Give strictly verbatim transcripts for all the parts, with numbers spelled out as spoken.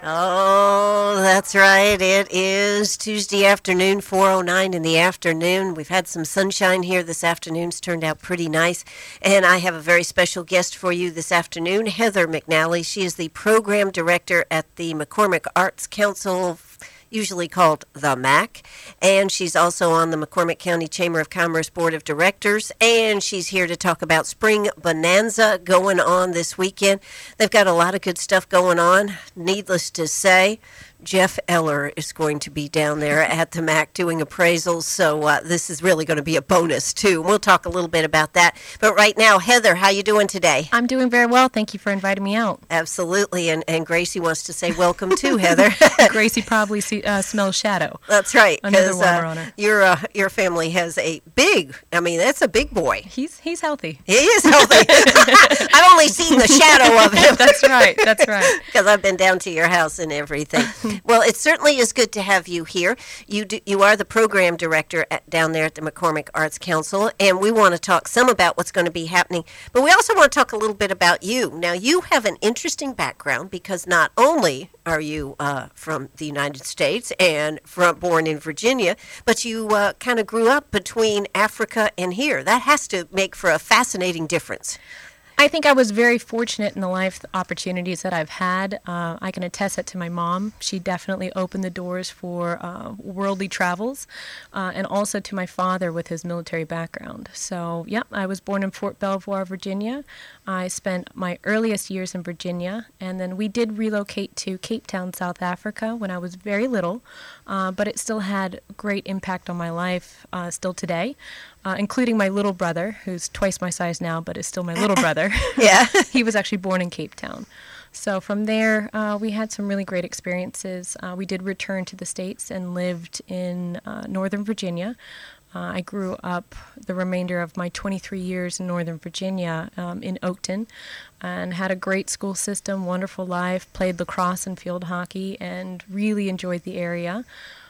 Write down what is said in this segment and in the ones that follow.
Oh, that's right. It is Tuesday afternoon, four oh nine in the afternoon. We've had some sunshine here this afternoon. It's turned out pretty nice. And I have a very special guest for you this afternoon, Heather McNally. She is the program director at the McCormick Arts Council, usually called the M A C, and she's also on the McCormick County Chamber of Commerce Board of Directors, and she's here to talk about Spring Bonanza going on this weekend. They've got a lot of good stuff going on. Needless to say, Jeff Eller is going to be down there at the M A C doing appraisals, so uh, this is really going to be a bonus, too. We'll talk a little bit about that. But right now, Heather, how you doing today? I'm doing very well. Thank you for inviting me out. Absolutely, and, and Gracie wants to say welcome, too, Heather. Gracie probably see, uh, smells shadow. That's right, Another warmer uh, on her. Your, uh, your family has a big, I mean, that's a big boy. He's he's healthy. He is healthy. I've only seen the shadow of him. That's right, that's right. Because I've been down to your house and everything. Well, it certainly is good to have you here. You do, you are the program director at, down there at the McCormick Arts Council, and we want to talk some about what's going to be happening. But we also want to talk a little bit about you. Now, you have an interesting background because not only are you uh, from the United States and from born in Virginia, but you uh, kind of grew up between Africa and here. That has to make for a fascinating difference. I think I was very fortunate in the life opportunities that I've had. Uh, I can attest that to my mom. She definitely opened the doors for uh, worldly travels, uh, and also to my father with his military background. So, yeah, I was born in Fort Belvoir, Virginia. I spent my earliest years in Virginia, and then we did relocate to Cape Town, South Africa when I was very little, uh, but it still had great impact on my life uh, still today. Uh, including my little brother, who's twice my size now, but is still my little brother. Yeah. He was actually born in Cape Town. So from there, uh, we had some really great experiences. Uh, we did return to the States and lived in uh, Northern Virginia. Uh, I grew up the remainder of my twenty-three years in Northern Virginia um, in Oakton and had a great school system, wonderful life, played lacrosse and field hockey, and really enjoyed the area.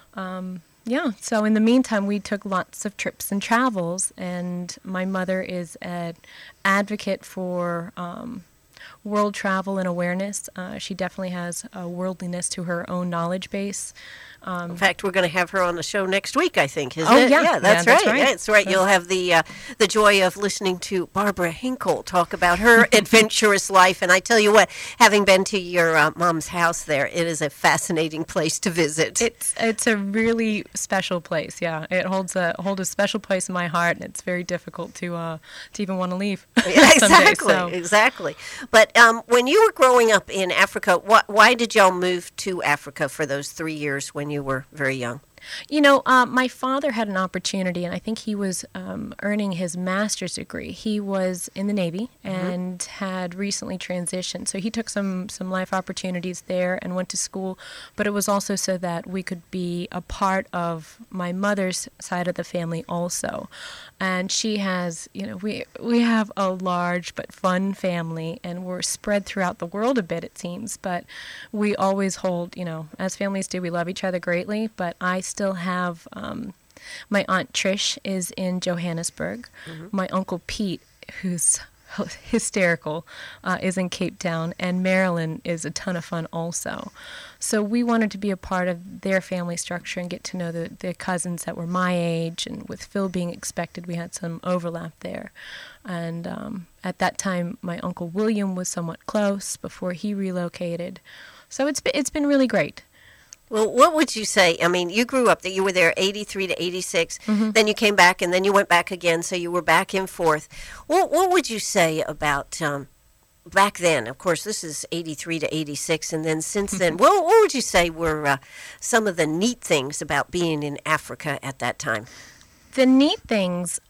Um, Yeah, so in the meantime, we took lots of trips and travels, and my mother is an advocate for um, world travel and awareness. Uh, she definitely has a worldliness to her own knowledge base. Um, In fact, we're going to have her on the show next week, I think, isn't oh, it? yeah. Yeah, that's yeah, right. That's right. Yeah, that's right. You'll have the uh, the joy of listening to Barbara Hinkle talk about her adventurous life. And I tell you what, having been to your uh, mom's house there, it is a fascinating place to visit. It's it's a really special place, yeah. It holds a holds a special place in my heart, and it's very difficult to uh, to even want to leave. Yeah, someday, exactly, so. exactly. But um, when you were growing up in Africa, wh- why did y'all move to Africa for those three years when you were very young? You know, uh, my father had an opportunity, and I think he was um, earning his master's degree. He was in the Navy and mm-hmm. had recently transitioned. So he took some, some life opportunities there and went to school. But it was also so that we could be a part of my mother's side of the family also. And she has, you know, we we have a large but fun family, and we're spread throughout the world a bit, it seems. But we always hold, you know, as families do, we love each other greatly. But I still have, um, my Aunt Trish is in Johannesburg. Mm-hmm. My Uncle Pete, who's hysterical, uh, is in Cape Town, and Marilyn is a ton of fun also. So we wanted to be a part of their family structure and get to know the, the cousins that were my age, and with Phil being expected, we had some overlap there. And um, at that time, my Uncle William was somewhat close before he relocated. So it's been, it's been really great. Well, what would you say? I mean, you grew up, that you were there eighty-three to eighty-six, mm-hmm. then you came back, and then you went back again, so you were back and forth. What, what would you say about um, back then? Of course, this is eighty-three to eighty-six, and then since then, what, what would you say were uh, some of the neat things about being in Africa at that time? The neat things...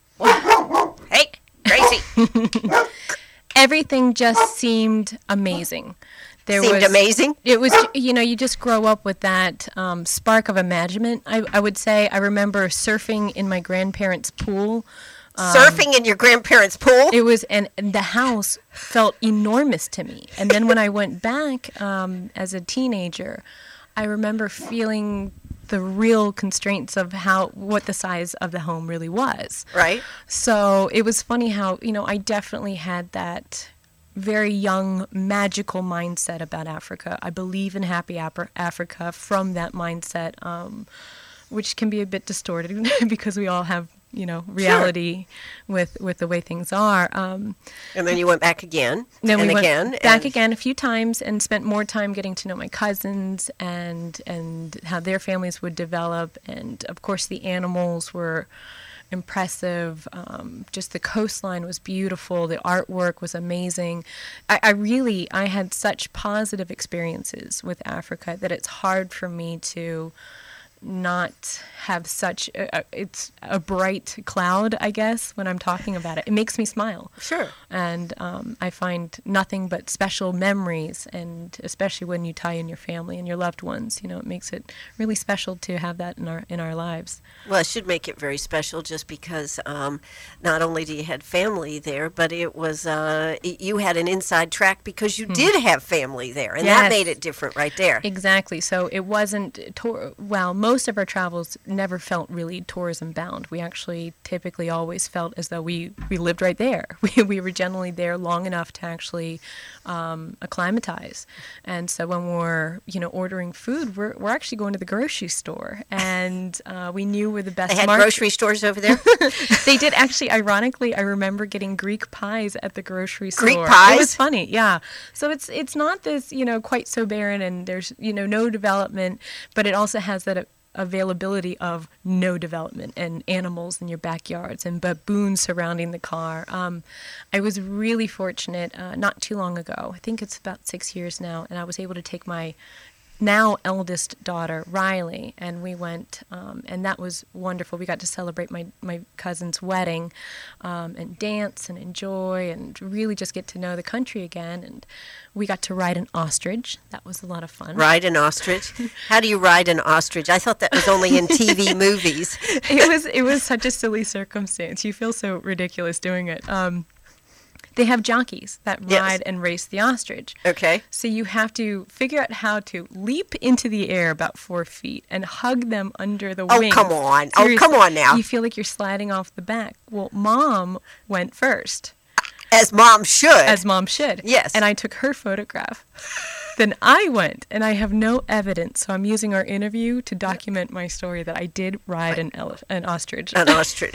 Hey, Gracie! Everything just seemed amazing. There Seemed was, amazing. It was, you know, you just grow up with that um, spark of imagination. I, I would say I remember surfing in my grandparents' pool. Um, surfing in your grandparents' pool? It was, and, and the house felt enormous to me. And then when I went back um, as a teenager, I remember feeling the real constraints of how what the size of the home really was. Right. So it was funny how, you know, I definitely had that very young, magical mindset about Africa. I believe in happy Af- Africa from that mindset, um, which can be a bit distorted because we all have, you know, reality sure. with with the way things are. Um, and then you went back again, then and we went again, back and again a few times, and spent more time getting to know my cousins and and how their families would develop, and of course the animals were impressive. Um, just the coastline was beautiful. The artwork was amazing. I, I really, I had such positive experiences with Africa that it's hard for me to not have such a, it's a bright cloud, I guess, when I'm talking about it. It makes me smile. Sure. And um, I find nothing but special memories, and especially when you tie in your family and your loved ones, you know, it makes it really special to have that in our in our lives. Well, it should make it very special just because um, not only do you had family there, but it was uh, you had an inside track because you hmm. did have family there, and yes. that made it different right there. Exactly. So it wasn't, tour- well, most of our travels never felt really tourism bound. We actually typically always felt as though we, we lived right there. We, we were generally there long enough to actually um, acclimatize. And so when we're, you know, ordering food, we're, we're actually going to the grocery store, and uh, we knew where the best They had market- grocery stores over there? They did. Actually, ironically, I remember getting Greek pies at the grocery store. Greek pies? It was funny, yeah. So it's it's not this, you know, quite so barren, and there's, you know, no development, but it also has that availability of no development and animals in your backyards and baboons surrounding the car. Um, I was really fortunate uh, not too long ago. I think it's about six years now, and I was able to take my now eldest daughter, Riley, and we went, um, and that was wonderful. We got to celebrate my, my cousin's wedding um, and dance and enjoy and really just get to know the country again. And we got to ride an ostrich. That was a lot of fun. Ride an ostrich? How do you ride an ostrich? I thought that was only in T V movies. It was it was such a silly circumstance. You feel so ridiculous doing it. Um, They have jockeys that ride yes. and race the ostrich. Okay. So you have to figure out how to leap into the air about four feet and hug them under the oh, wings. Oh, come on. Seriously, oh, come on now. You feel like you're sliding off the back. Well, Mom went first. As Mom should. As Mom should. Yes. And I took her photograph. Then I went, and I have no evidence, so I'm using our interview to document my story that I did ride an ele- an ostrich. An ostrich.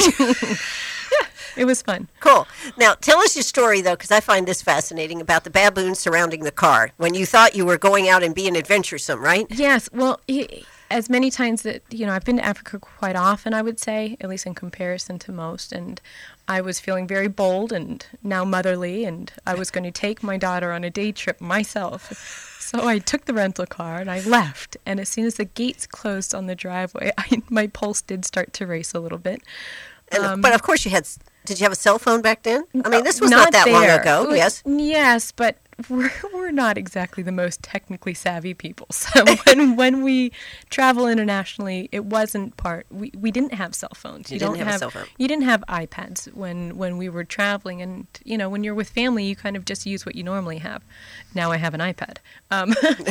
Yeah, it was fun. Cool. Now, tell us your story, though, because I find this fascinating, about the baboons surrounding the car when you thought you were going out and being adventuresome, right? Yes. Well, he, as many times that, you know, I've been to Africa quite often, I would say, at least in comparison to most, and I was feeling very bold and now motherly, and I was going to take my daughter on a day trip myself. So I took the rental car and I left. And as soon as the gates closed on the driveway, I, my pulse did start to race a little bit. And, Um, but of course you had, did you have a cell phone back then? I mean, this was not not, that there. long ago, It- yes? Yes, but we're, we're not exactly the most technically savvy people. So when when we travel internationally, it wasn't part, we, we didn't have cell phones. You didn't have a cell phone. You didn't have iPads when, when we were traveling. And, you know, when you're with family, you kind of just use what you normally have. Now I have an iPad. Um,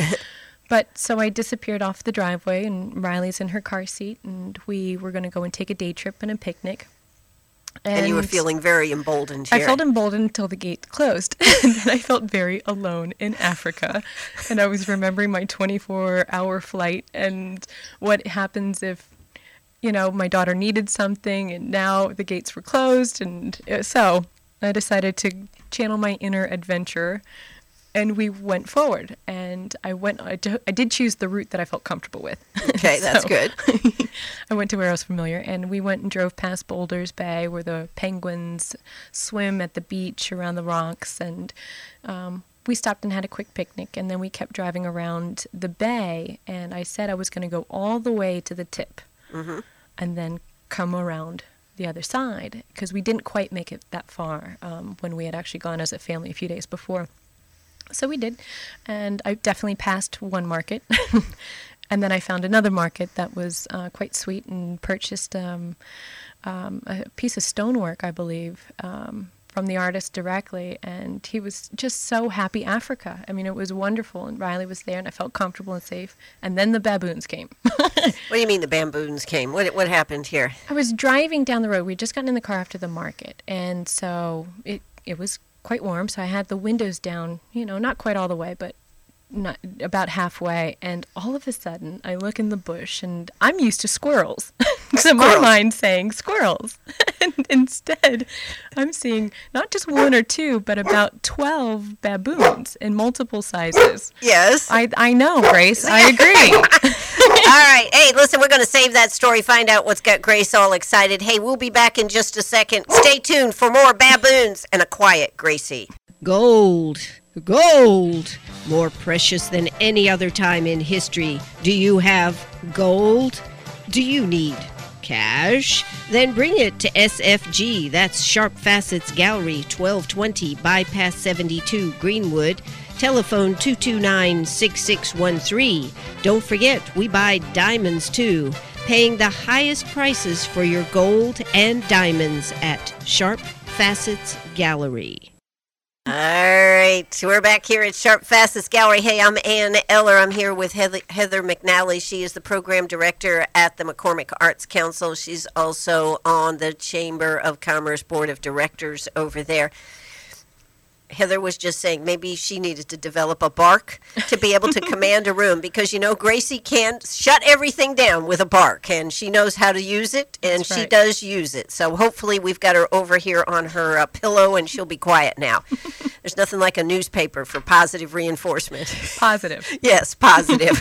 But so I disappeared off the driveway, and Riley's in her car seat, and we were going to go and take a day trip and a picnic. And, and you were feeling very emboldened here. I felt emboldened until the gate closed. And then I felt very alone in Africa. And I was remembering my twenty-four hour flight and what happens if, you know, my daughter needed something and now the gates were closed. And so I decided to channel my inner adventurer. And we went forward, and I went. I, do, I did choose the route that I felt comfortable with. Okay, that's So, good. I went to where I was familiar, and we went and drove past Boulders Bay, where the penguins swim at the beach around the rocks, and um, we stopped and had a quick picnic, and then we kept driving around the bay, and I said I was going to go all the way to the tip, Mm-hmm. and then come around the other side, because we didn't quite make it that far um, when we had actually gone as a family a few days before. So we did, and I definitely passed one market, and then I found another market that was uh, quite sweet and purchased um, um, a piece of stonework, I believe, um, from the artist directly, and he was just so happy Africa. I mean, it was wonderful, and Riley was there, and I felt comfortable and safe, and then the baboons came. What do you mean the baboons came? What what happened here? I was driving down the road. We had just gotten in the car after the market, and so it, it was quite warm, so I had the windows down, you know, not quite all the way, but not about halfway, and all of a sudden I look in the bush, and I'm used to squirrels. So my mind's saying squirrels. And instead, I'm seeing not just one or two, but about twelve baboons in multiple sizes. Yes. I I know, Grace. I agree. All right. Hey, listen, we're going to save that story, find out what's got Grace all excited. Hey, we'll be back in just a second. Stay tuned for more baboons and a quiet Gracie. Gold. Gold. More precious than any other time in history. Do you have gold? Do you need cash? Then bring it to S F G. That's Sharp Facets Gallery, twelve twenty Bypass seventy-two, Greenwood. Telephone two two nine, six six one three. Don't forget, we buy diamonds too. Paying the highest prices for your gold and diamonds at Sharp Facets Gallery. All right, we're back here at Sharp Facets Gallery. Hey, I'm Ann Eller. I'm here with Heather, Heather McNally. She is the program director at the McCormick Arts Council. She's also on the Chamber of Commerce Board of Directors over there. Heather was just saying maybe she needed to develop a bark to be able to command a room because, you know, Gracie can't shut everything down with a bark, and she knows how to use it, and That's right. She does use it. So hopefully we've got her over here on her uh, pillow, and she'll be quiet now. There's nothing like a newspaper for positive reinforcement. Positive. Yes, positive.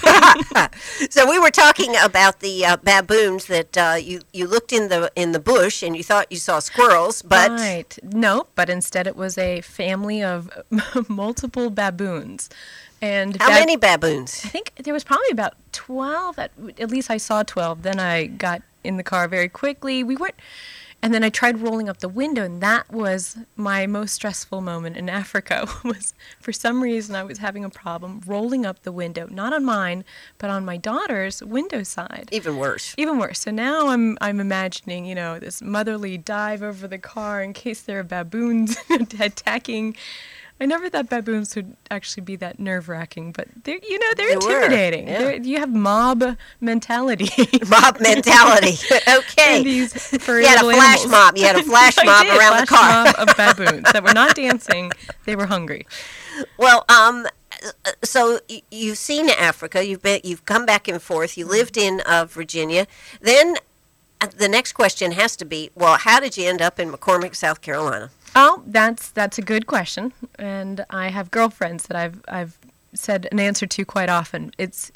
So we were talking about the uh, baboons that uh, you, you looked in the in the bush, and you thought you saw squirrels, but... Right. No, but instead it was a family of multiple baboons. And How bab- many baboons? I think there was probably about twelve. At, at least I saw twelve. Then I got in the car very quickly. We weren't, and then I tried rolling up the window, and that was my most stressful moment in Africa. Was for some reason I was having a problem rolling up the window, not on mine, but on my daughter's window side. Even worse. Even worse. So now I'm I'm imagining, you know, this motherly dive over the car in case there are baboons attacking. I never thought baboons would actually be that nerve-wracking, but they're, you know, they're They were, intimidating. yeah. They're, you have mob mentality. Mob mentality. Okay. And these furry You had a little flash animals. mob. You had a flash I mob did, around the flash car. mob of baboons that were not dancing. They were hungry. Well, um, so y- you've seen Africa. You've been, you've come back and forth. You lived in uh, Virginia. Then uh, the next question has to be, well, how did you end up in McCormick, South Carolina? Oh, that's that's a good question, and I have girlfriends that I've I've said an answer to quite often. It's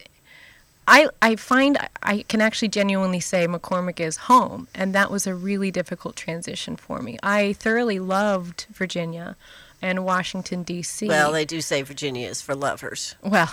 I I find I can actually genuinely say McCormick is home, and that was a really difficult transition for me. I thoroughly loved Virginia and Washington D C Well, they do say Virginia is for lovers. Well,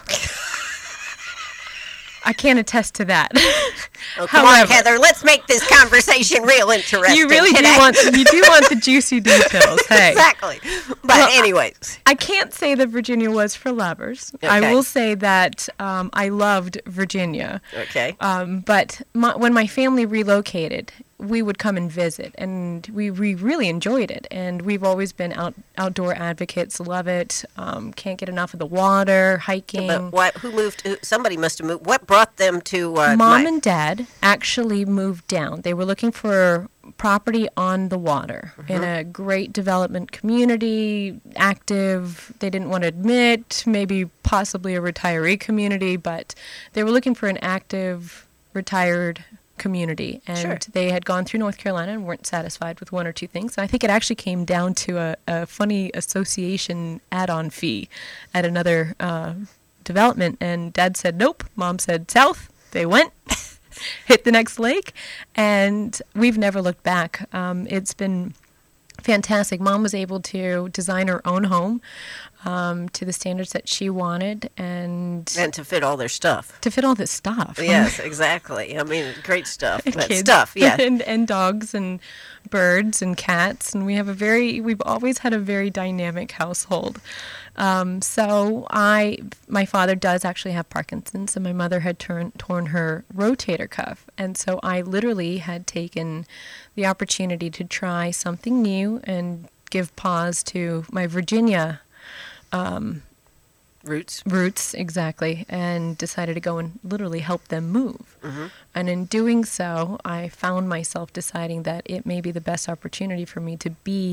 I can't attest to that. Oh, come However, on, Heather. Let's make this conversation real interesting. you really do today. want you do want the juicy details. Hey. Exactly. But Well, anyways. I can't say that Virginia was for lovers. I Okay. will say that um, I loved Virginia. Okay. Um, but my, when my family relocated, we would come and visit, and we, we really enjoyed it. And we've always been out outdoor advocates, love it. Um, can't get enough of the water, hiking. But what? Who moved? Who, somebody must have moved. What brought them to? Uh, Mom my, and Dad actually moved down. They were looking for property on the water in a great development community, active. They didn't want to admit, maybe possibly a retiree community, but they were looking for an active, retired community. And Sure. they had gone through North Carolina and weren't satisfied with one or two things. And I think it actually came down to a, a funny association add-on fee at another uh, development. And Dad said, nope. Mom said, south. They went. Hit the next lake, and we've never looked back. Um, it's been fantastic. Mom was able to design her own home um, to the standards that she wanted, and and to fit all their stuff. to fit all this stuff. Yes, exactly. I mean, great stuff. But Kids. stuff, yeah. and, and dogs and birds and cats, and we have a very we've always had a very dynamic household. Um, so I, my father does actually have Parkinson's, and my mother had turn, torn her rotator cuff, and so I literally had taken the opportunity to try something new and give pause to my Virginia um, Roots. roots, exactly, and decided to go and literally help them move. Mm-hmm. And in doing so, I found myself deciding that it may be the best opportunity for me to be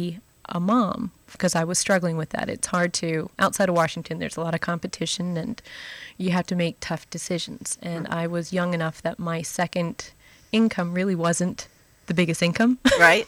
a mom because I was struggling with that. It's hard to, outside of Washington, there's a lot of competition and you have to make tough decisions. And I was young enough that my second income really wasn't the biggest income. Right.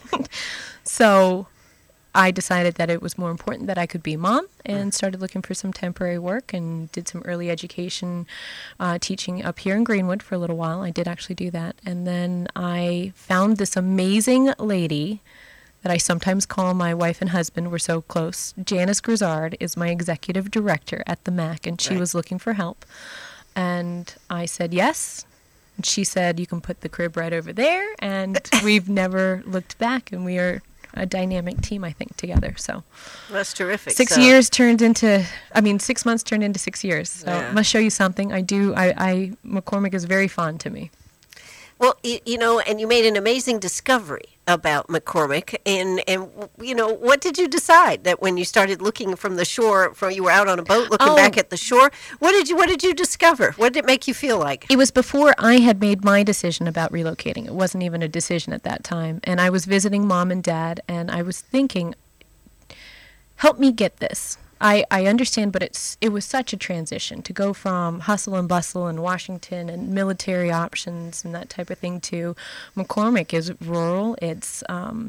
So I decided that it was more important that I could be a mom and started looking for some temporary work and did some early education uh, teaching up here in Greenwood for a little while. I did actually do that. And then I found this amazing lady that I sometimes call my wife and husband. We're so close. Janice Grizzard is my executive director at the M A C, and she right. was looking for help. And I said yes. And she said, you can put the crib right over there. And we've never looked back, and we are a dynamic team, I think, together. So that's terrific. Six so. years turned into, I mean, six months turned into six years. So yeah. I must show you something. I do, I, I, McCormick is very fond to me. Well, you, you know, and you made an amazing discovery about McCormick. And, and, you know, what did you decide that when you started looking from the shore, from you were out on a boat looking oh. back at the shore, what did you, what did you discover? What did it make you feel like? It was before I had made my decision about relocating. It wasn't even a decision at that time. And I was visiting mom and dad, and I was thinking, help me get this. I, I understand, but it's it was such a transition to go from hustle and bustle in Washington and military options and that type of thing to McCormick is rural. It's um,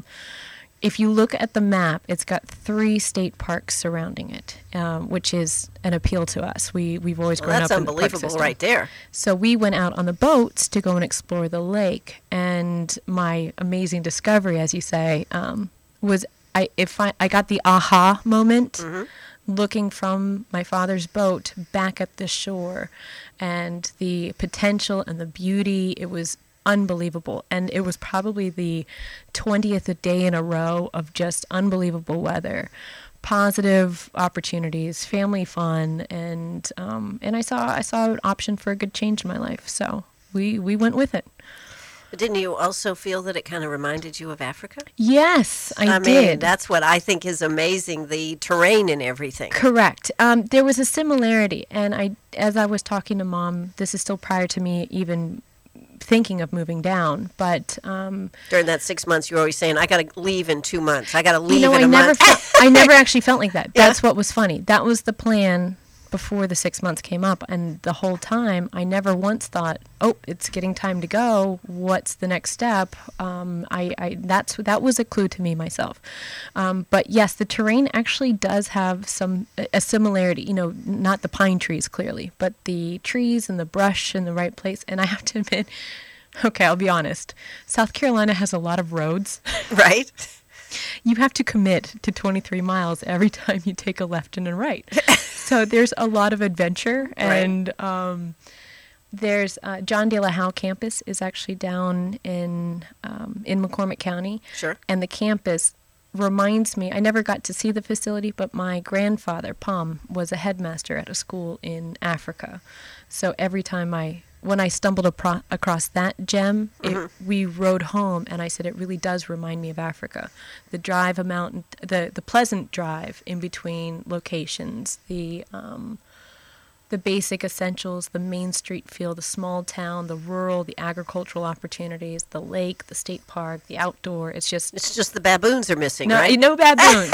if you look at the map, it's got three state parks surrounding it, um, which is an appeal to us. We we've always well, grown that's up in the park unbelievable, system. right there. So we went out on the boats to go and explore the lake, and my amazing discovery, as you say, um, was I if I, I got the aha moment. Mm-hmm. Looking from my father's boat back at the shore and the potential and the beauty, it was unbelievable. And it was probably the twentieth day in a row of just unbelievable weather, positive opportunities, family fun, and um, and I saw I saw an option for a good change in my life. So we, we went with it. But didn't you also feel that it kind of reminded you of Africa? Yes, I, I did. mean, that's what I think is amazing, the terrain and everything. Correct. Um, there was a similarity, and I, as I was talking to Mom, this is still prior to me even thinking of moving down, but um, during that six months, you were always saying, "I got to leave in two months. I got to leave you know, in I a never month." Felt, I never actually felt like that. Yeah. That's what was funny. That was the plan before the six months came up, and the whole time I never once thought, oh, it's getting time to go, what's the next step? um, I, I that's that was a clue to me myself. Um, but yes, the terrain actually does have some a similarity, you know, not the pine trees clearly, but the trees and the brush in the right place. And I have to admit, okay, I'll be honest, South Carolina has a lot of roads. Right. You have to commit to twenty-three miles every time you take a left and a right. So there's a lot of adventure, and right. um, there's uh, John De La Howe campus is actually down in um, in McCormick County. Sure. And the campus reminds me, I never got to see the facility, but my grandfather, Pom, was a headmaster at a school in Africa. So every time I when I stumbled apro- across that gem, it, mm-hmm. we rode home, and I said, it really does remind me of Africa. The drive amount, the, the pleasant drive in between locations, the um, the basic essentials, the main street feel, the small town, the rural, the agricultural opportunities, the lake, the state park, the outdoor. It's just... It's just the baboons are missing, no, right? No baboons.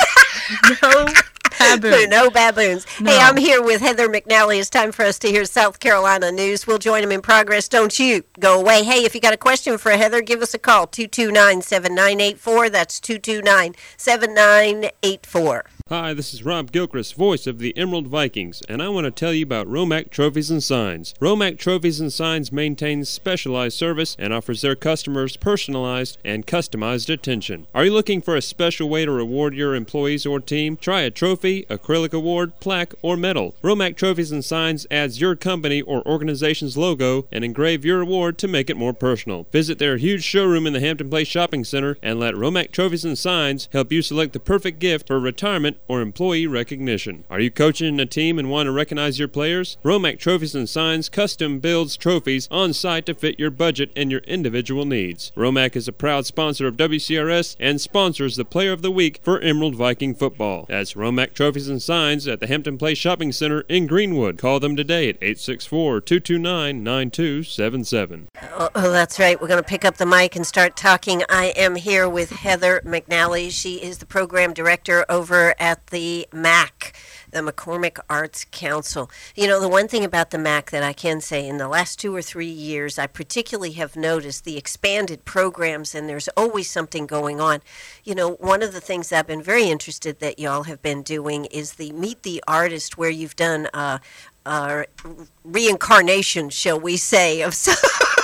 no baboons. No baboons. No. Hey, I'm here with Heather McNally. It's time for us to hear South Carolina news. We'll join them in progress. Don't you go away. Hey, if you got a question for Heather, give us a call, two two nine, seven nine eight four. That's two two nine, seven nine eight four. Hi, this is Rob Gilchrist, voice of the Emerald Vikings, and I want to tell you about Romac Trophies and Signs. Romac Trophies and Signs maintains specialized service and offers their customers personalized and customized attention. Are you looking for a special way to reward your employees or team? Try a trophy, acrylic award, plaque, or medal. Romac Trophies and Signs adds your company or organization's logo and engrave your award to make it more personal. Visit their huge showroom in the Hampton Place Shopping Center and let Romac Trophies and Signs help you select the perfect gift for retirement event or employee recognition. Are you coaching a team and want to recognize your players? Romac Trophies and Signs custom builds trophies on site to fit your budget and your individual needs. Romac is a proud sponsor of W C R S and sponsors the Player of the Week for Emerald Viking football. That's Romac Trophies and Signs at the Hampton Place Shopping Center in Greenwood. Call them today at eight six four, two two nine, nine two seven seven. Oh, oh, that's right. We're going to pick up the mic and start talking. I am here with Heather McNally. She is the program director over at the M A C, the McCormick Arts Council. You know, the one thing about the M A C that I can say, in the last two or three years, I particularly have noticed the expanded programs, and there's always something going on. You know, one of the things I've been very interested that y'all have been doing is the Meet the Artist, where you've done uh, uh, reincarnation, shall we say, of some,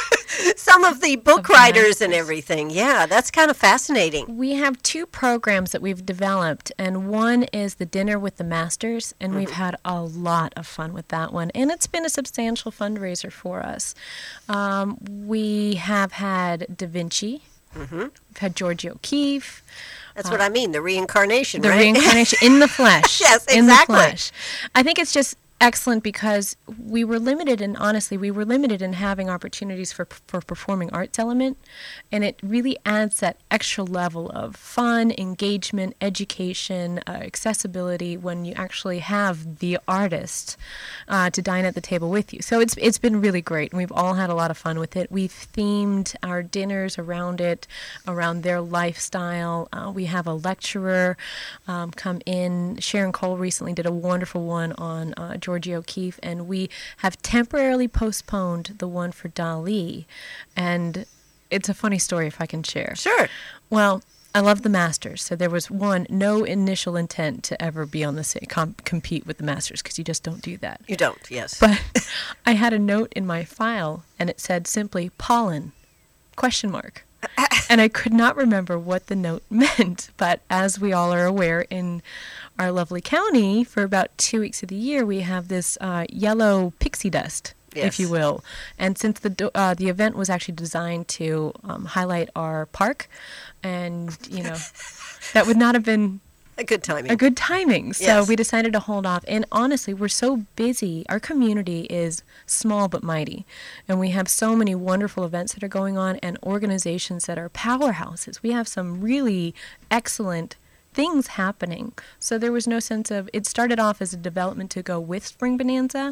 some of the book the writers and masters. everything. Yeah, that's kind of fascinating. We have two programs that we've developed, and one is the Dinner with the Masters, and we've had a lot of fun with that one, and it's been a substantial fundraiser for us. Um, we have had Da Vinci, Mm-hmm. we've had Georgia O'Keeffe, That's what I mean, the reincarnation, the right? reincarnation in the flesh. Yes, In the exactly. flesh. I think it's just excellent because we were limited, and honestly, we were limited in having opportunities for for performing arts element, and it really adds that extra level of fun, engagement, education, uh, accessibility when you actually have the artist uh, to dine at the table with you. So it's it's been really great, and we've all had a lot of fun with it. We've themed our dinners around it, around their lifestyle. Uh, we have a lecturer um, come in. Sharon Cole recently did a wonderful one on uh, Georgia O'Keeffe, and we have temporarily postponed the one for Dali. And it's a funny story if I can share. Sure. Well, I love the Masters. So there was one, no initial intent to ever be on the same, com- compete with the Masters, because you just don't do that. You don't, yes. But I had a note in my file, and it said simply pollen, question mark. And I could not remember what the note meant. But as we all are aware, in our lovely county, for about two weeks of the year, we have this uh, yellow pixie dust, Yes. if you will. And since the do- uh, the event was actually designed to um, highlight our park, and, you know, that would not have been A good timing. a good timing. So Yes. we decided to hold off. And honestly, we're so busy. Our community is small but mighty. And we have so many wonderful events that are going on and organizations that are powerhouses. We have some really excellent things happening. So there was no sense of, it started off as a development to go with Spring Bonanza.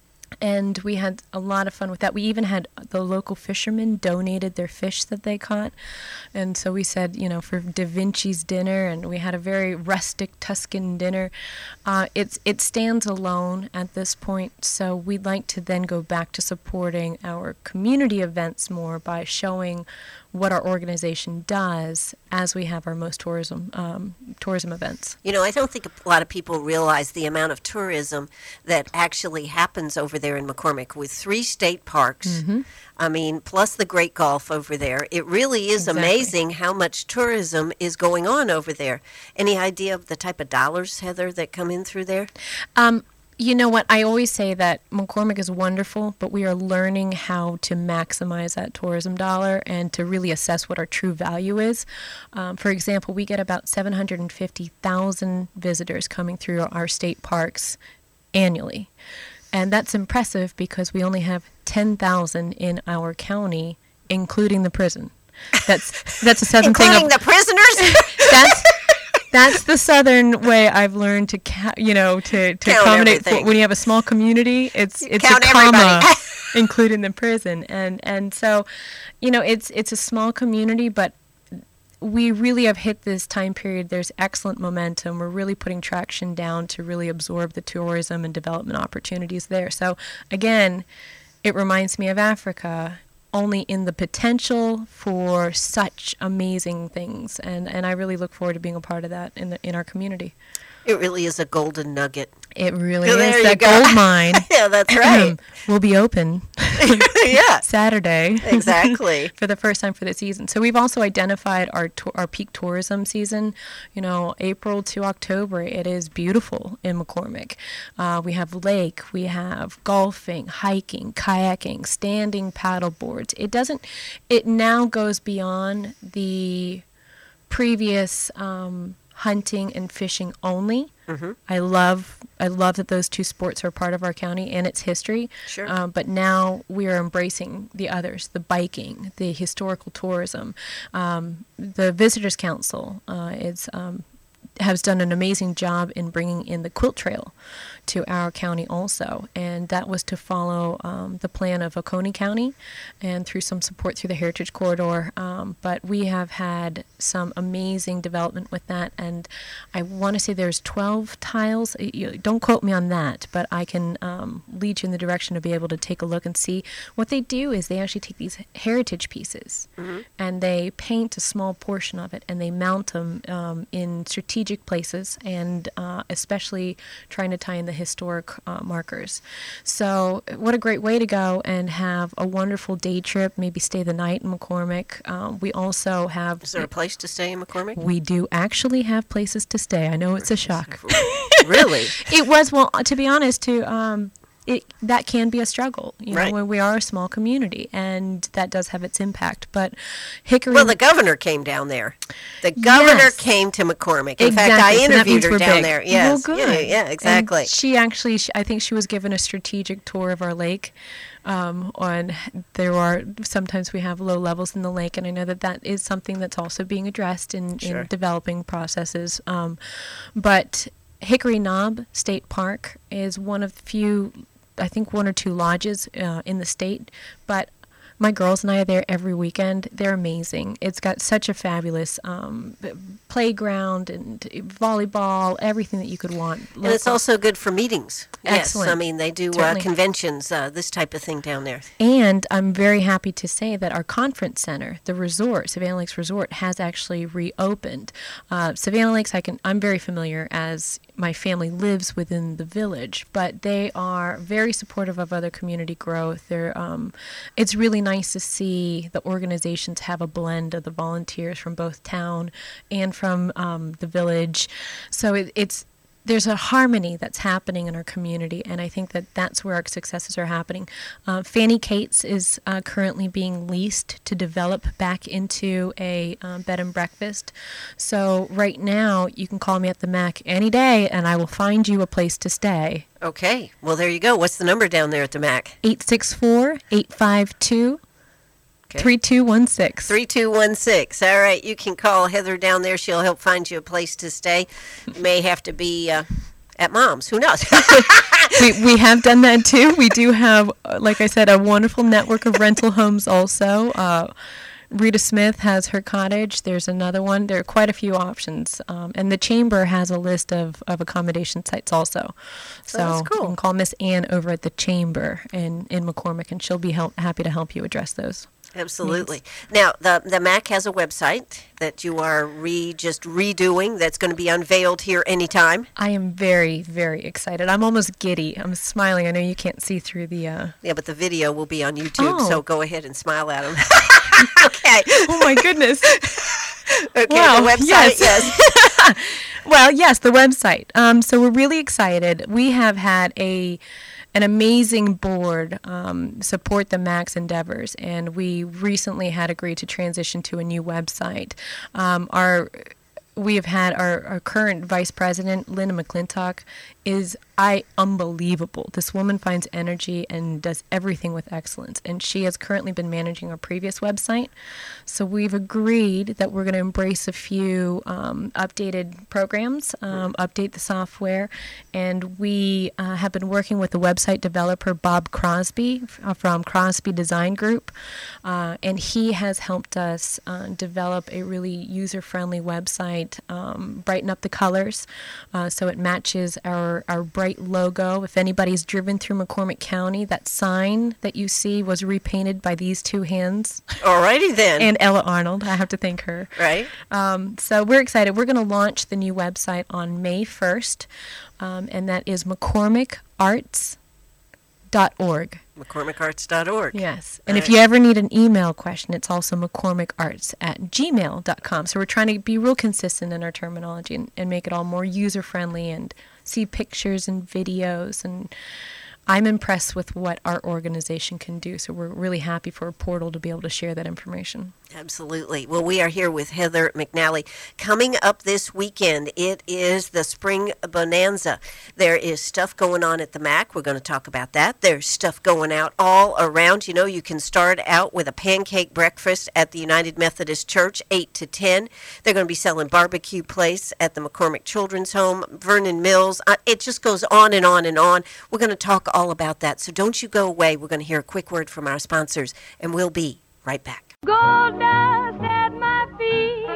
And we had a lot of fun with that. We even had the local fishermen donated their fish that they caught. And so we said, you know, for Da Vinci's dinner, and we had a very rustic Tuscan dinner. Uh, it's it stands alone at this point, so we'd like to then go back to supporting our community events more by showing what our organization does as we have our most tourism um, tourism events. You know, I don't think a lot of people realize the amount of tourism that actually happens over there in McCormick with three state parks. Mm-hmm. I mean, plus the great golf over there. It really is Exactly. amazing how much tourism is going on over there. Any idea of the type of dollars, Heather, that come in through there? Um, You know what? I always say that McCormick is wonderful, but we are learning how to maximize that tourism dollar and to really assess what our true value is. Um, for example, we get about seven hundred fifty thousand visitors coming through our state parks annually. And that's impressive because we only have ten thousand in our county, including the prison. That's that's a southern thing. Including of- the prisoners? that's that's the southern way I've learned to, ca- you know, to, to Count accommodate everything. for, when you have a small community. It's it's count a comma, everybody. including the prison, and and so, you know, it's it's a small community, but we really have hit this time period. There's excellent momentum. We're really putting traction down to really absorb the tourism and development opportunities there. So again, it reminds me of Africa, only in the potential for such amazing things. And, and I really look forward to being a part of that in the, in our community. It really is a golden nugget. It really Well, there is. you That go. gold mine Yeah, that's right. will be open Yeah, Saturday. exactly. For the first time for the season. So we've also identified our to- our peak tourism season. You know, April to October, it is beautiful in McCormick. Uh, we have lake, we have golfing, hiking, kayaking, standing paddle boards. It doesn't, it now goes beyond the previous um, hunting and fishing only. Mm-hmm. I love I love that those two sports are part of our county and its history. Sure. Um, but now we are embracing the others, the biking, the historical tourism. Um, the Visitors Council uh, is um, has done an amazing job in bringing in the quilt trail to our county also, and that was to follow um, the plan of Oconee County and through some support through the Heritage Corridor, um, but we have had some amazing development with that, and I want to say there's twelve tiles. You, don't quote me on that, but I can um, lead you in the direction to be able to take a look and see. What they do is they actually take these heritage pieces Mm-hmm. and they paint a small portion of it and they mount them um, in strategic places, and uh, especially trying to tie in the historic uh, markers. So what a great way to go and have a wonderful day trip, maybe stay the night in McCormick. Um, we also have... Is there a place to stay in McCormick? We do actually have places to stay. I know it's a shock. Really? It was, well, to be honest, to... Um, It, that can be a struggle, you know, Right. when we are a small community, and that does have its impact. But Hickory... Well, the governor came down there. The governor Yes. came to McCormick. In Exactly. fact, I So that interviewed means her we're down big. there. Well, Yes. good. Yeah, yeah, exactly. And she actually, she, I think she was given a strategic tour of our lake. Um, on there are sometimes we have low levels in the lake, and I know that that is something that's also being addressed in, Sure. in developing processes. Um, but Hickory Knob State Park is one of the few, I think one or two lodges uh, in the state, but my girls and I are there every weekend. They're amazing. It's got such a fabulous um, playground and volleyball, everything that you could want. And it's also good for meetings. Excellent. Yes, I mean, they do uh, Certainly. conventions, uh, this type of thing down there. And I'm very happy to say that our conference center, the resort, Savannah Lakes Resort, has actually reopened. Uh, Savannah Lakes, I can, I'm very familiar as my family lives within the village, but they are very supportive of other community growth. They're, um, it's really nice to see the organizations have a blend of the volunteers from both town and from um, the village. So it, it's there's a harmony that's happening in our community, and I think that that's where our successes are happening. Uh, Fanny Cates is uh, currently being leased to develop back into a um, bed and breakfast. So right now, you can call me at the M A C any day, and I will find you a place to stay. Okay. Well, there you go. What's the number down there at the M A C? eight six four, eight five two, Okay. three two one six. three two one six. All right. You can call Heather down there. She'll help find you a place to stay. You may have to be uh, at Mom's. Who knows? we, we have done that too. We do have, uh, like I said, a wonderful network of rental homes also. Uh, Rita Smith has her cottage. There's another one. There are quite a few options. Um, and the Chamber has a list of, of accommodation sites also. So Oh, that's cool. you can call Miss Ann over at the Chamber in, in McCormick, and she'll be help, happy to help you address those. Absolutely. Now, the the M A C has a website that you are re just redoing that's going to be unveiled here anytime. I am very, very excited. I'm almost giddy. I'm smiling. I know you can't see through the... Uh... Yeah, but the video will be on YouTube, Oh. so go ahead and smile at them. Okay. Oh, my goodness. Okay, Wow, the website, yes. yes. Well, yes, the website. Um, so we're really excited. We have had a an amazing board um, support the M A C's endeavors, and we recently had agreed to transition to a new website. Um, our we have had our, our current vice president, Linda McClintock, is I unbelievable. This woman finds energy and does everything with excellence, and she has currently been managing our previous website. So we've agreed that we're going to embrace a few um, updated programs, um, update the software, and we uh, have been working with the website developer Bob Crosby f- from Crosby Design Group, uh, and he has helped us uh, develop a really user-friendly website, um, brighten up the colors uh, so it matches our our bright logo. If anybody's driven through McCormick County, that sign that you see was repainted by these two hands. All righty then. And Ella Arnold, I have to thank her. right? Um, so we're excited. We're going to launch the new website on May first, um, and that is mccormick arts dot org. McCormick Arts dot org. Yes. And All if right. you ever need an email question, it's also mccormickarts at gmail dot com. So we're trying to be real consistent in our terminology and, and make it all more user-friendly and see pictures and videos. And I'm impressed with what our organization can do. So we're really happy for a portal to be able to share that information. Absolutely. Well, we are here with Heather McNally. Coming up this weekend, it is the Spring Bonanza. There is stuff going on at the M A C. We're going to talk about that. There's stuff going out all around. You know, you can start out with a pancake breakfast at the United Methodist Church, eight to ten. They're going to be selling barbecue place at the McCormick Children's Home, Vernon Mills. Uh, it just goes on and on and on. We're going to talk all about that. So don't you go away. We're going to hear a quick word from our sponsors, and we'll be right back. Gold dust at my feet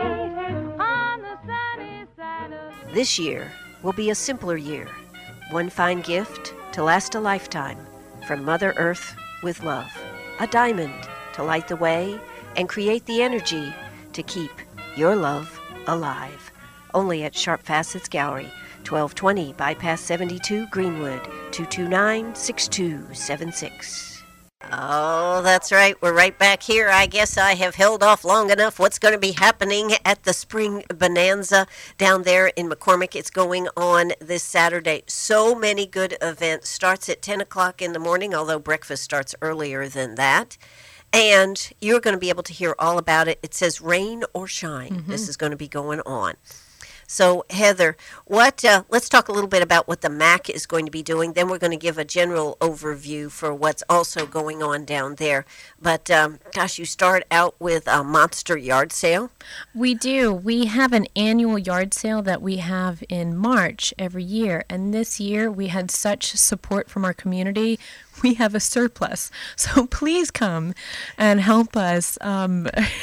on the sunny side of... This year will be a simpler year. One fine gift to last a lifetime from Mother Earth with love. A diamond to light the way and create the energy to keep your love alive. Only at Sharp Facets Gallery, twelve twenty Bypass seventy-two Greenwood, two two nine, six two seven six. Oh, that's right. We're right back here. I guess I have held off long enough. What's going to be happening at the Spring Bonanza down there in McCormick? It's going on this Saturday. So many good events. Starts at ten o'clock in the morning, although breakfast starts earlier than that. And you're going to be able to hear all about it. It says rain or shine. Mm-hmm. This is going to be going on. So, Heather, what? Uh, let's talk a little bit about what the M A C is going to be doing. Then we're going to give a general overview for what's also going on down there. But, um, gosh, you start out with a monster yard sale. We do. We have an annual yard sale that we have in March every year. And this year we had such support from our community. We have a surplus. So please come and help us, um,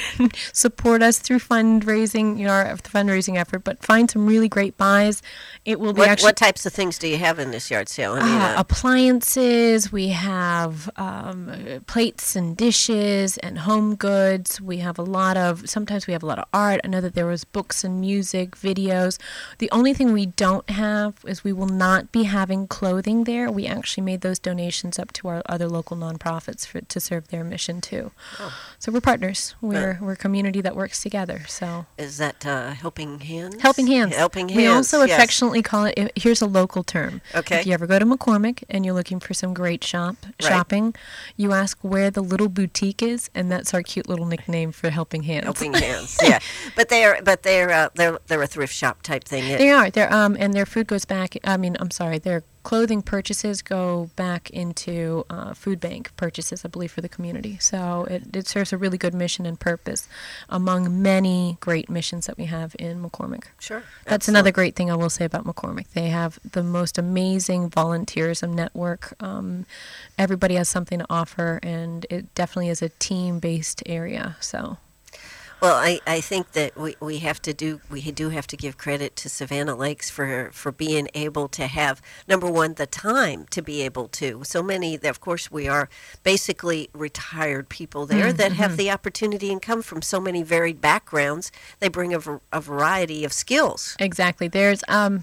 support us through fundraising, you know, our fundraising effort, but find some really great buys. It will be what, actually... What types of things do you have in this yard sale? I mean, uh, uh, appliances, we have um, plates and dishes and home goods. We have a lot of, sometimes we have a lot of art. I know that there was books and music, videos. The only thing we don't have is we will not be having clothing there. We actually made those donations up to our other local nonprofits for, to serve their mission too. Oh. So we're partners. We're we're a community that works together. So is that uh, Helping Hands? Helping Hands. Helping Hands. We also yes. affectionately call it. Here's a local term. Okay. If you ever go to McCormick and you're looking for some great shop right. shopping, you ask where the little boutique is, and that's our cute little nickname for Helping Hands. Helping Hands. Yeah, but they're but they're uh, they're they're a thrift shop type thing. They are. They're um and their food goes back. I mean, I'm sorry. Their clothing purchases go back into uh, food bank purchases, I believe, for the community. So it, it serves a really good mission and purpose among many great missions that we have in McCormick. Sure. That's absolutely. Another great thing I will say about McCormick. They have the most amazing volunteerism network. Um, everybody has something to offer, and it definitely is a team-based area. So. Well, I, I think that we, we have to do we do have to give credit to Savannah Lakes for, for being able to have, number one, the time to be able to. So many, of course, we are basically retired people there mm-hmm. that have the opportunity and come from so many varied backgrounds. They bring a, a variety of skills. Exactly. There's um,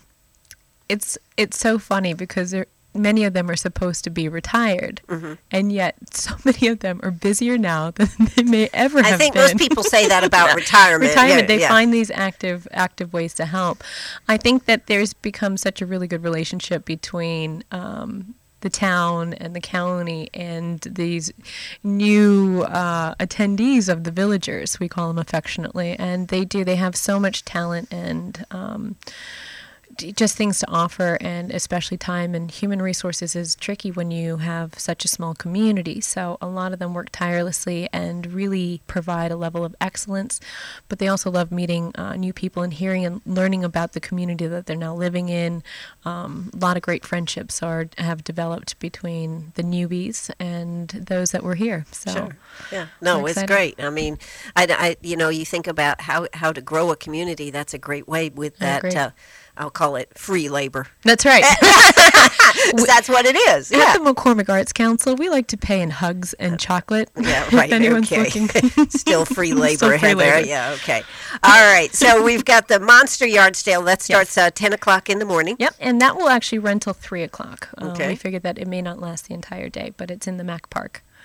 it's it's so funny because there. Many of them are supposed to be retired, mm-hmm. and yet so many of them are busier now than they may ever have been. I think most people say that about retirement. Retirement, yeah, they yeah. find these active active ways to help. I think that there's become such a really good relationship between um, the town and the county and these new uh, attendees of the villagers, we call them affectionately, and they do. They have so much talent and um, just things to offer, and especially time and human resources is tricky when you have such a small community. So a lot of them work tirelessly and really provide a level of excellence, but they also love meeting uh, new people and hearing and learning about the community that they're now living in. Um, a lot of great friendships are have developed between the newbies and those that were here. So sure. Yeah. No, it's great. I mean, I, I, you know, you think about how, how to grow a community. That's a great way with that. Uh, I'll call it free labor. That's right. That's what it is. At yeah. the McCormick Arts Council, we like to pay in hugs and chocolate. Yeah, right. If anyone's okay. looking. Still free labor. Still free labor. Yeah, okay. All right. So we've got the Monster Yard Sale. That starts yes. uh, ten o'clock in the morning. Yep, and that will actually run till three o'clock. Um, okay. We figured that it may not last the entire day, but it's in the Mac Park.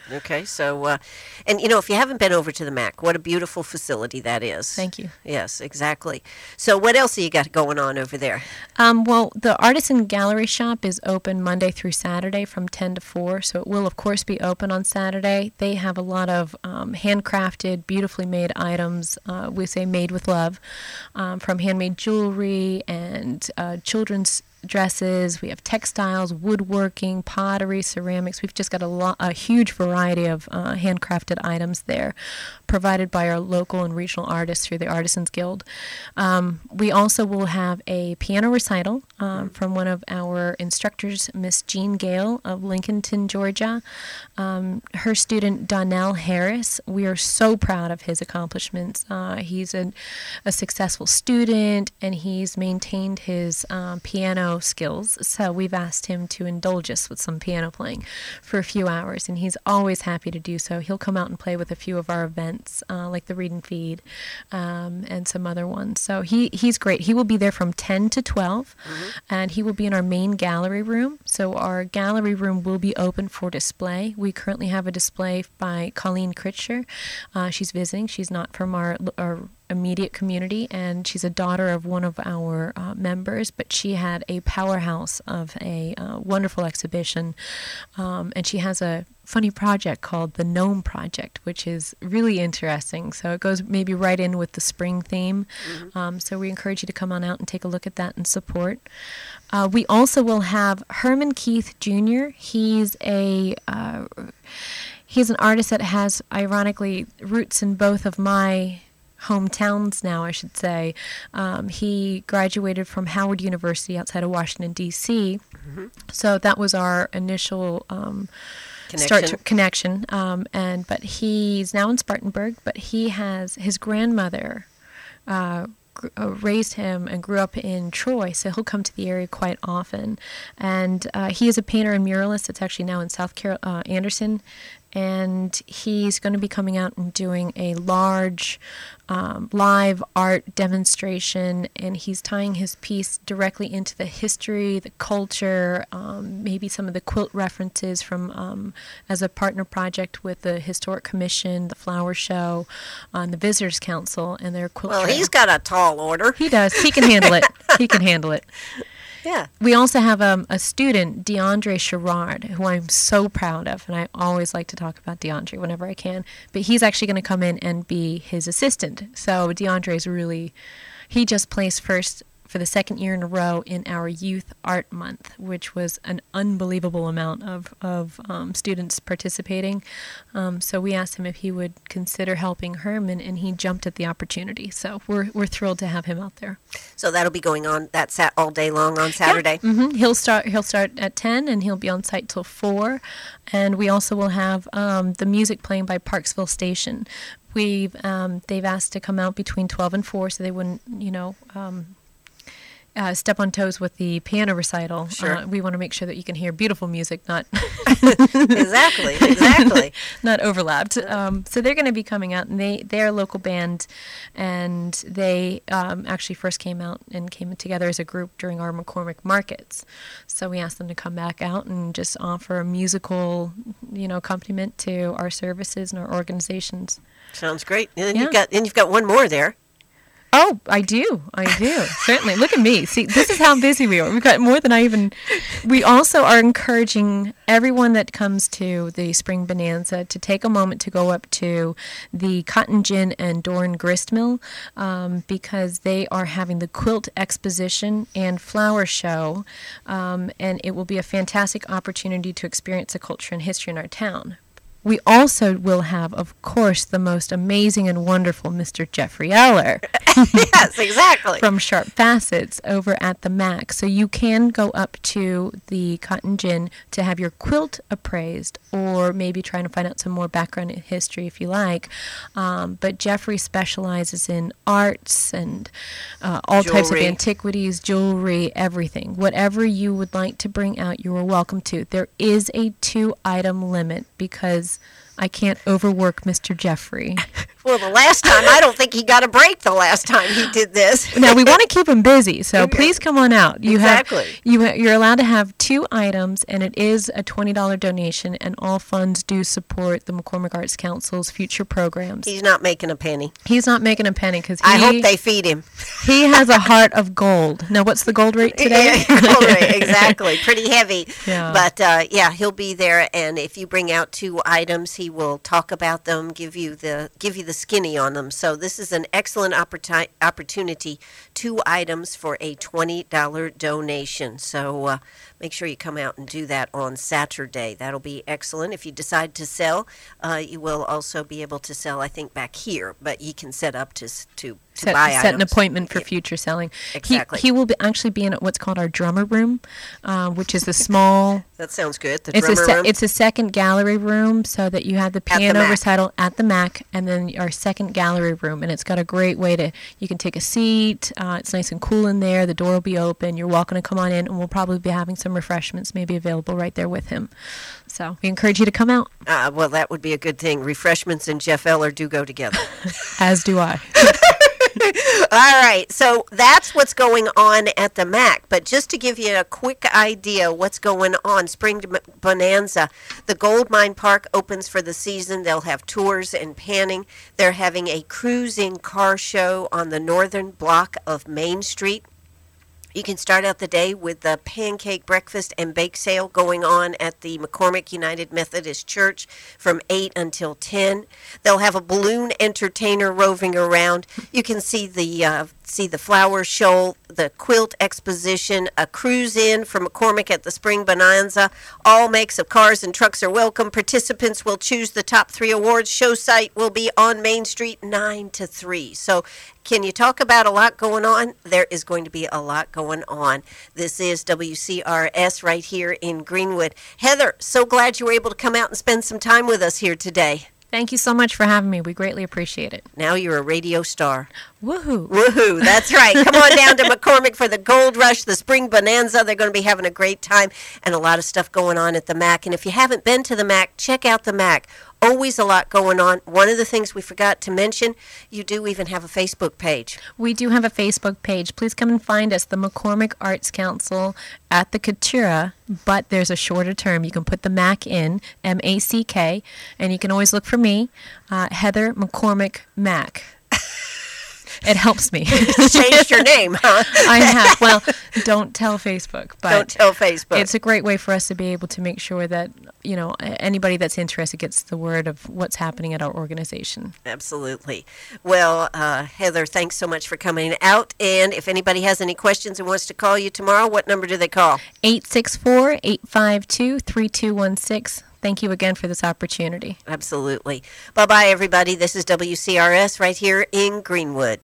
Okay, so, uh, and you know, if you haven't been over to the Mac, what a beautiful facility that is. Thank you. Yes, exactly. So what else have you got going on over there? Um, well, the Artisan Gallery Shop is open Monday through Saturday from ten to four, so it will, of course, be open on Saturday. They have a lot of um, handcrafted, beautifully made items, uh, we say made with love, um, from handmade jewelry and uh, children's dresses. We have textiles, woodworking, pottery, ceramics. We've just got a lot, a huge variety of uh, handcrafted items there, provided by our local and regional artists through the Artisans Guild. Um, we also will have a piano recital um, from one of our instructors, Miss Jean Gale of Lincolnton, Georgia. Um, her student, Donnell Harris. We are so proud of his accomplishments. Uh, he's a, a successful student, and he's maintained his um, piano skills, so we've asked him to indulge us with some piano playing for a few hours, and he's always happy to do so. He'll come out and play with a few of our events, uh, like the Read and Feed, um, and some other ones. So he, he's great. He will be there from ten to twelve, mm-hmm. and he will be in our main gallery room. So our gallery room will be open for display. We currently have a display by Colleen Critcher. Uh, she's visiting. She's not from our, our immediate community, and she's a daughter of one of our uh, members, but she had a powerhouse of a uh, wonderful exhibition, um, and she has a funny project called the Gnome Project, which is really interesting. So it goes maybe right in with the spring theme. Mm-hmm. Um, so we encourage you to come on out and take a look at that and support. Uh, we also will have Herman Keith Junior He's a uh, he's an artist that has, ironically, roots in both of my hometowns now, I should say. Um, he graduated from Howard University outside of Washington, D C Mm-hmm. So that was our initial um, connection. start to, connection. Um, and but he's now in Spartanburg. But he has his grandmother uh, gr- uh, raised him and grew up in Troy, so he'll come to the area quite often. And uh, he is a painter and muralist. It's actually now in South Carol uh, Anderson. And he's going to be coming out and doing a large um, live art demonstration, and he's tying his piece directly into the history, the culture, um, maybe some of the quilt references from um, as a partner project with the Historic Commission, the Flower Show, uh, and the Visitors Council, and their quilt Well, trail. he's got a tall order. He does. He can handle it. He can handle it. Yeah. We also have um, a student, DeAndre Sherrard, who I'm so proud of, and I always like to talk about DeAndre whenever I can. But he's actually going to come in and be his assistant. So DeAndre is really, he just placed first for the second year in a row in our Youth Art Month, which was an unbelievable amount of, of um, students participating. Um, so we asked him if he would consider helping Herman, and he jumped at the opportunity. So we're we're thrilled to have him out there. So that'll be going on that sat all day long on Saturday. Yeah. Mm-hmm. He'll start he'll start at ten, and he'll be on site till four. And we also will have um, the music playing by Parksville Station. We've um, they've asked to come out between twelve and four, so they wouldn't, you know, um, Uh, step on toes with the piano recital. Sure. Uh, we want to make sure that you can hear beautiful music, not exactly, exactly, not overlapped. Um, so they're going to be coming out, and they they're a local band, and they um, actually first came out and came together as a group during our McCormick Markets. So we asked them to come back out and just offer a musical, you know, accompaniment to our services and our organizations. Sounds great. And then Yeah. you've got and you've got one more there. Oh, I do. I do. Certainly. Look at me. See, this is how busy we are. We've got more than I even... We also are encouraging everyone that comes to the Spring Bonanza to take a moment to go up to the Cotton Gin and Doran Grist Mill um, because they are having the Quilt Exposition and Flower Show, um, and it will be a fantastic opportunity to experience the culture and history in our town. We also will have, of course, the most amazing and wonderful Mister Jeffrey Eller. Yes, exactly. From Sharp Facets over at the Mac. So you can go up to the Cotton Gin to have your quilt appraised, or maybe trying to find out some more background in history if you like. Um, but Jeffrey specializes in arts and uh, all types of Jewelry. antiquities, jewelry, everything. Whatever you would like to bring out, you are welcome to. There is a two-item limit because I can't overwork Mister Jeffrey. Well, the last time, I don't think he got a break the last time he did this. Now, we want to keep him busy, so please come on out. You Exactly. Have, you, ha- you're allowed to have two items, and it is a twenty dollars donation, and all funds do support the McCormick Arts Council's future programs. He's not making a penny. He's not making a penny because he, I hope they feed him. he has a heart of gold. Now, what's the gold rate today? Yeah, gold rate, exactly. Pretty heavy. Yeah. But, uh, yeah, he'll be there, and if you bring out two items, he will talk about them, give you the give you the skinny on them. So this is an excellent opporti- opportunity. Two items for a twenty dollars donation. So uh, make sure you come out and do that on Saturday. That'll be excellent. If you decide to sell, uh, you will also be able to sell, I think, back here. But you can set up to s- to, to Set, buy set items. an appointment for Yeah. future selling. Exactly. He, he will be actually be in what's called our drummer room, uh, which is a small. That sounds good. The It's a drummer se- room. it's a second gallery room, so that you have the the piano Mac. recital at the Mac, and then our second gallery room, and it's got a great way to. You can take a seat. Uh, it's nice and cool in there. The door will be open. You're welcome to come on in, and we'll probably be having some refreshments maybe available right there with him. So we encourage you to come out, Uh, well, that would be a good thing. Refreshments and Jeff Eller do go together. as do I. All right, so that's what's going on at the Mac. But just to give you a quick idea what's going on, Spring Bonanza, the Gold Mine Park opens for the season. They'll have tours and panning. They're having a cruising car show on the northern block of Main Street. You can start out the day with the pancake breakfast and bake sale going on at the McCormick United Methodist Church from eight until ten. They'll have a balloon entertainer roving around. You can see the uh, see the flower show, the quilt exposition, a cruise in from McCormick at the Spring Bonanza. All makes of cars and trucks are welcome. Participants will choose the top three awards. Show site will be on Main Street nine to three. So can you talk about a lot going on? There is going to be a lot going on. This is W C R S right here in Greenwood. Heather, so glad you were able to come out and spend some time with us here today. Thank you so much for having me. We greatly appreciate it. Now you're a radio star. Woohoo! Woohoo, that's right. Come on down to McCormick for the Gold Rush, the Spring Bonanza. They're going to be having a great time and a lot of stuff going on at the Mac. And if you haven't been to the Mac, check out the Mac. Always a lot going on. One of the things we forgot to mention, you do even have a Facebook page. We do have a Facebook page. Please come and find us, the McCormick Arts Council at the Katura, but there's a shorter term. You can put the Mac in, M A C K, and you can always look for me, uh, Heather McCormick Mac. It helps me. Changed your name, huh? I have. Well, don't tell Facebook, but Don't tell Facebook. it's a great way for us to be able to make sure that, you know, anybody that's interested gets the word of what's happening at our organization. Absolutely. Well, uh, Heather, thanks so much for coming out. And if anybody has any questions and wants to call you tomorrow, what number do they call? eight six four, eight five two, three two one six. Thank you again for this opportunity. Absolutely. Bye-bye, everybody. This is W C R S right here in Greenwood.